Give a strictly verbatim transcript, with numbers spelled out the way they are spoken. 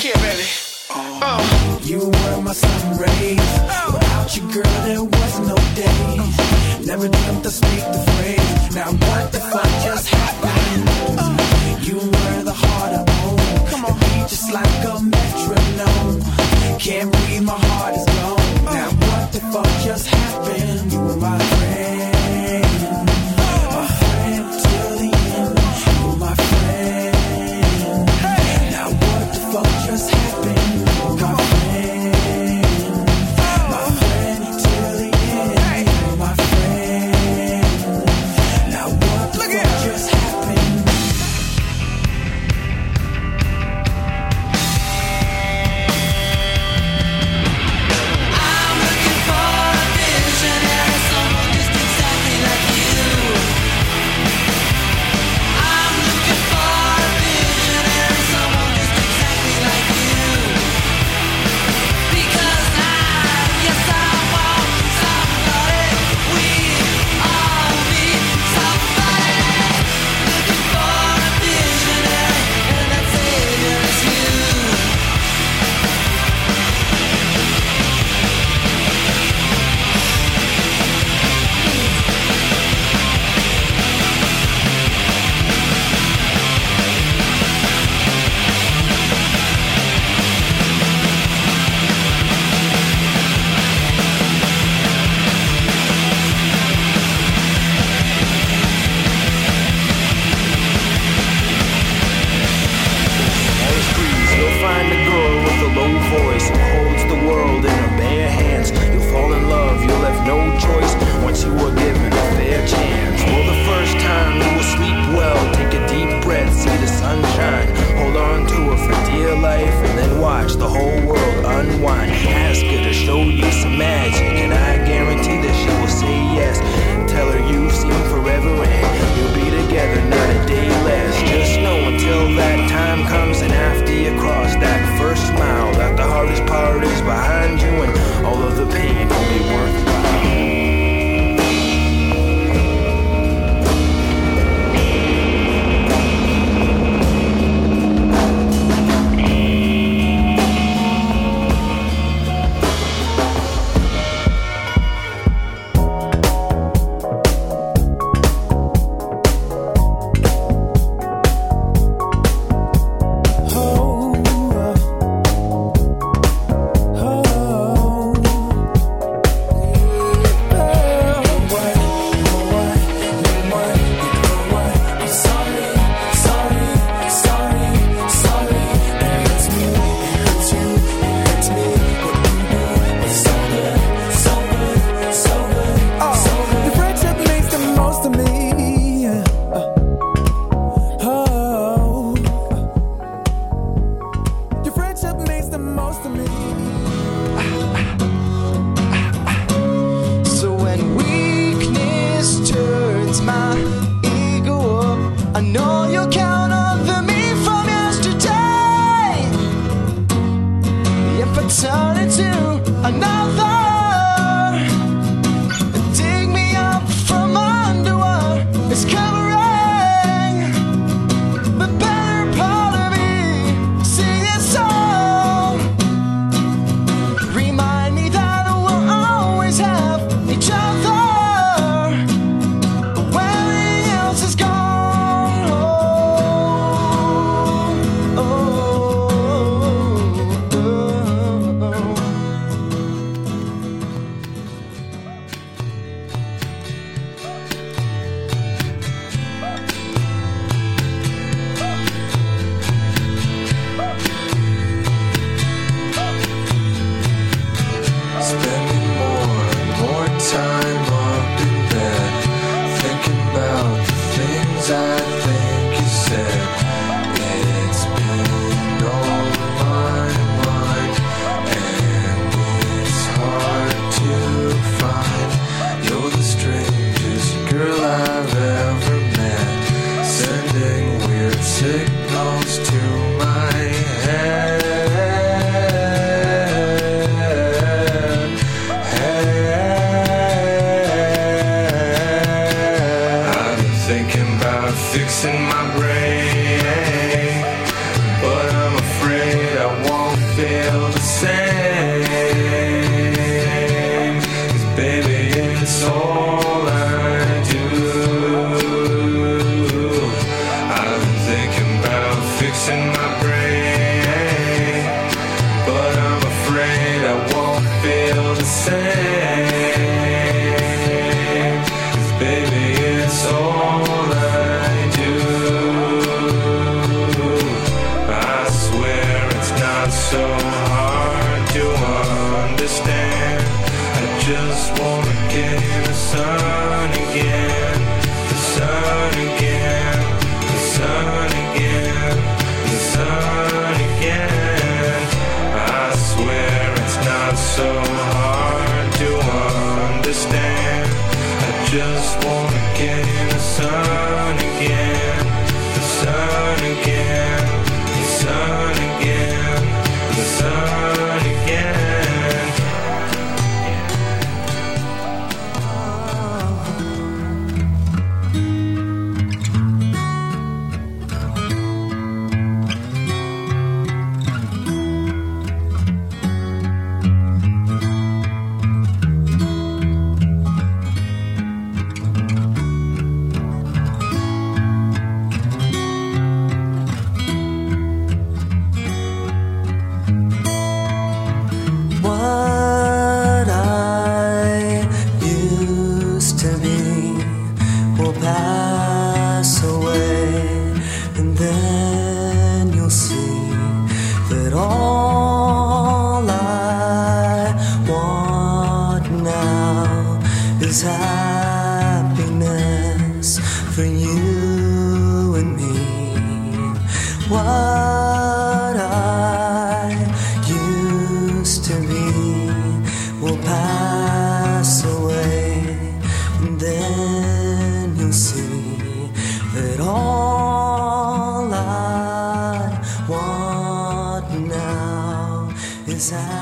here, baby. Oh. Oh. You were my sun rays. Oh. Without you, girl, there was no day. Never dreamt to speak the phrase. Now what the fuck just happened? Oh. You were the heart I own. Come on, beat just like a metronome. Can't breathe, my heart is gone. Oh. Now what the fuck just happened? You were my friend. My friend till the end. You were my friend. Hey. Now what the fuck just happened? My friend. My friend till the end. Hey. You were my friend. Now what the Look fuck it. just happened? I'm looking for a visionary, someone just exactly like you. I'm looking for a visionary, someone just exactly like you. Because I, yes I want somebody, we all need somebody. Looking for a visionary, and that savior is you. On the streets, you'll find a girl with a low voice who holds the world in her bare hands. You'll fall in love, you'll have no choice once you are given a fair chance. For the first time, you will sleep well, take a deep breath, see the sunshine. Hold on to her for dear life, and then watch the whole world unwind. Ask her to show you some magic, and I guarantee that she will say yes. Tell her you've seen forever, and you'll be together, not a day less. Just know until that time comes, and after you cross that first mile, that the hardest part is behind you, and all of the pain will be worthwhile. Your friendship makes the most of me. Oh, your friendship makes the most of me. So when weakness turns my ego up, I know you'll count on me from yesterday. If I turn into another, dig me up from under what is covering the better part of me. Sing a song, remind me that we'll always have each other when everything else is gone. Oh, oh, oh, oh. Spending more and more time up in bed, thinking about the things I think you said. It's been on my mind, and it's hard to find. You're the strangest girl I've ever met, sending weird signals to my head. I've been thinking about fixing my brain, but I'm afraid I won't. you and me. What I used to be will pass away, and then you'll see that all I want now is